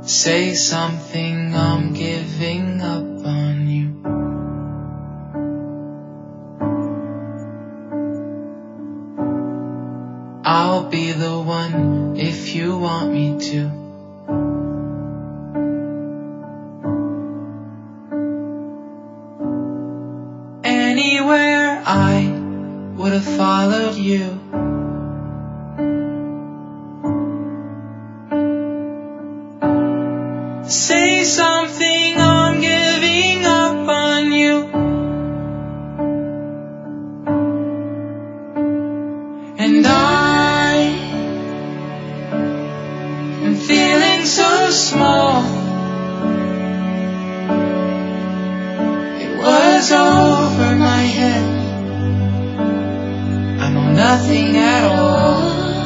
Say something, I'm giving up on you. I'll be the one if you want me to. Anywhere I would have followed you. Say something, I'm giving up on you. And I am feeling so small. It was over my head. I know nothing at all.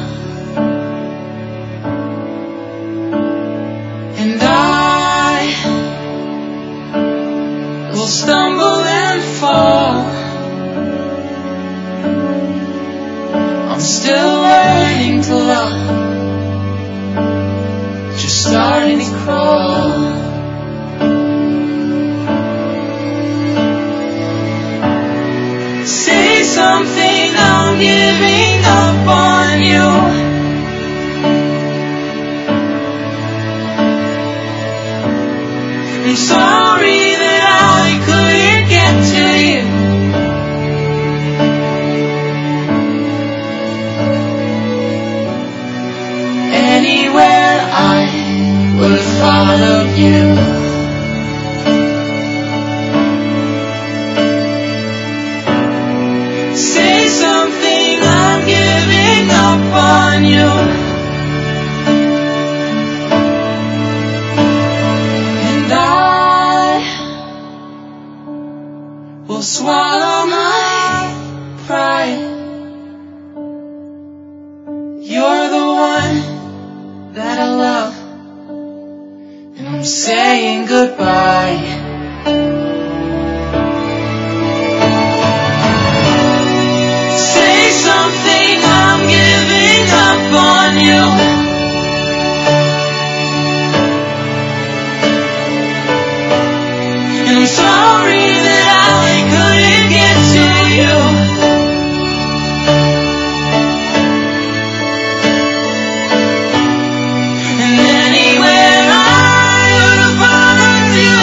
And I will stumble and fall. I'm still learning to love, just starting to crawl. Say something, I'm giving up on you. I'm sorry that I couldn't get to you. Anywhere I would have followed you. Say something, I'm giving up on you. And I will swallow my pride. You're the one that I love, and I'm saying goodbye. Say something, I'm giving up on you. And I'm sorry that I couldn't get to you. And anywhere I would have followed you.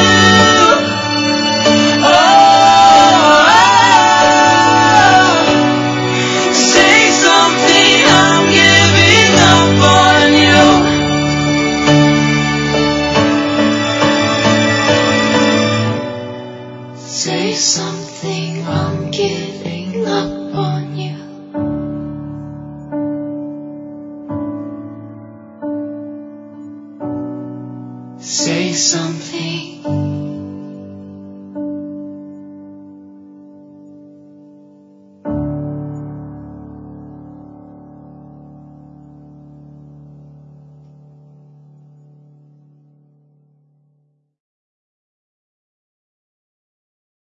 Oh, say something, I'm giving up on you. Say something, I'm giving up on you. Say something.